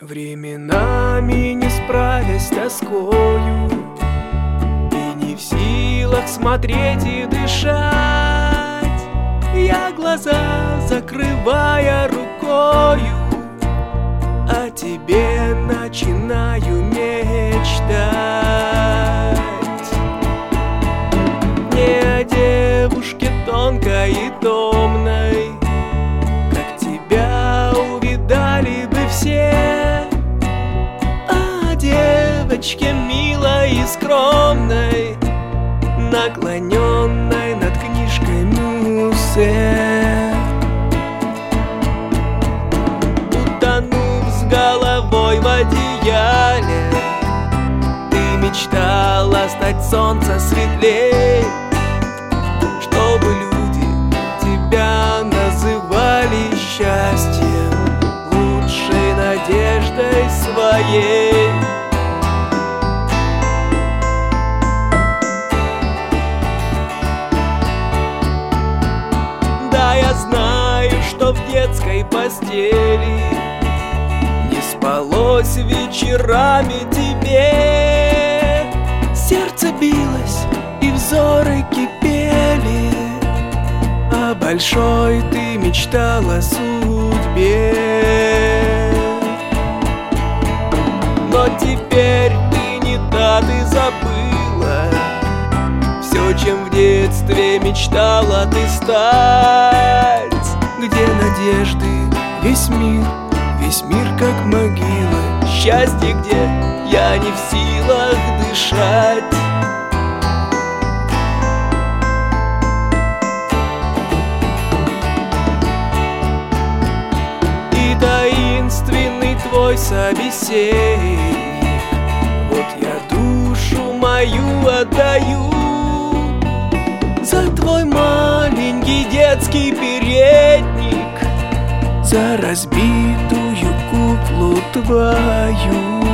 Временами не справясь с тоскою и не в силах смотреть и дышать, я глаза закрывая рукою о тебе начинаю мечтать. Не о девушке тонкой и томной, как тебя увидали бы все, а о девочке милой и скромной, наклоненной над книжкой мусе. Утонув с головой в одеяле, ты мечтала стать солнца светлей, чтобы люди тебя называли счастьем, лучшей надеждой своей. Да, я знаю, что в детской постели не спалось вечерами тебе, сердце билось и взоры кипели, а большой ты мечтала судьбе. Но теперь ты не та, ты забыла все, чем в детстве мечтала ты стать. Где надежды весь мир как могила, счастье, где я не в силах дышать. И таинственный твой собеседник, вот я душу мою отдаю за твой маленький детский передник, за разбитую куклу твою.